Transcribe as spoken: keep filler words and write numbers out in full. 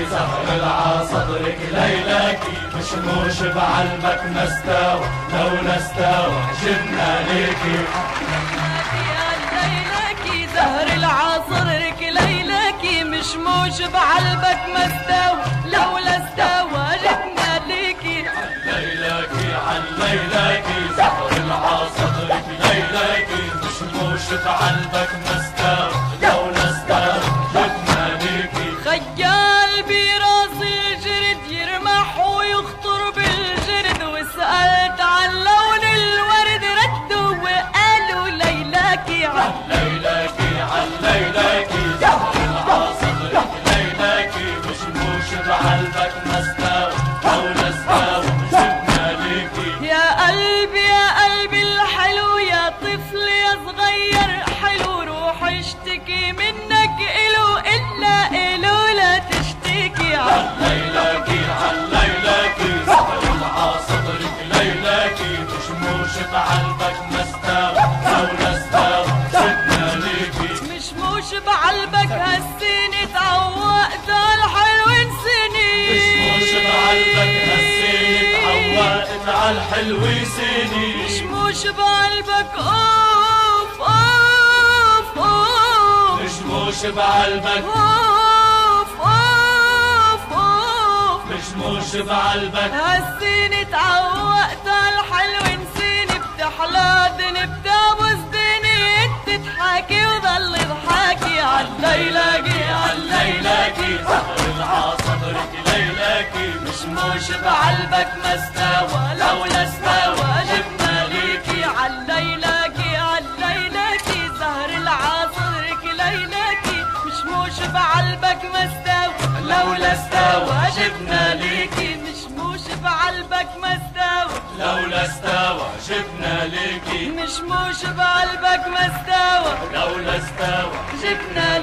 زهر العصدرك ليلكي مشموش بعلبك ما استوى لولا استوى جبنا ليكي ليلكي زهر العصدرك ليلكي مشموش بعلبك ما استوى لولا استوى جبنا ليكي ليلكي عن ليلكي زهر العصدرك ليلكي مشموش بعلبك ما استوى لولا استوى جبنا ليكي خيال براس الجرد يرمح ويخطر بالجرد وسألت عن لون الورد ردوا وقالوا ليلكي عن ليلكي عن ليلكي زهر العصدرك ليلكي مشموش بعلبك ما استوى لولا استوى جبنا ليكي يا قلبي يا قلبي الحلو يا طفل يا صغير حلو روح اشتكي منك إلو إلا إلو لا تشتكي عن ليلكي عن ليلكي زهر العصدرك ليلكي مشموش بعلبك ما استوى لولا استوى جبنا ليكي مشموش بعلبك هالسنة تعوقت عالحلو سنين مشموش بعلبك هالسنة تعوقت عالحلو سنين مشموش بعلبك اوف اوف اوف مشموش بعلبك اوف اوف اوف مشموش بعلبك هالسنة تعوقت عالحلو نسيني بتحلى دني بتابوس دني انت تحاكي وضل ضحاكي عالليلكي ليلكي زهر العصدرك ليلكي مشموش بعلبك ما استوى لولا استوى جبنا ليكي عالليلكي عالليلكي زهر العصدرك ليلكي مشموش بعلبك ما استوى لولا استوى جبنا ليكي مشموش بعلبك ما استوى لولا استوى جبنا ليكي مشموش بعلبك ما استوى لولا استوى جبنا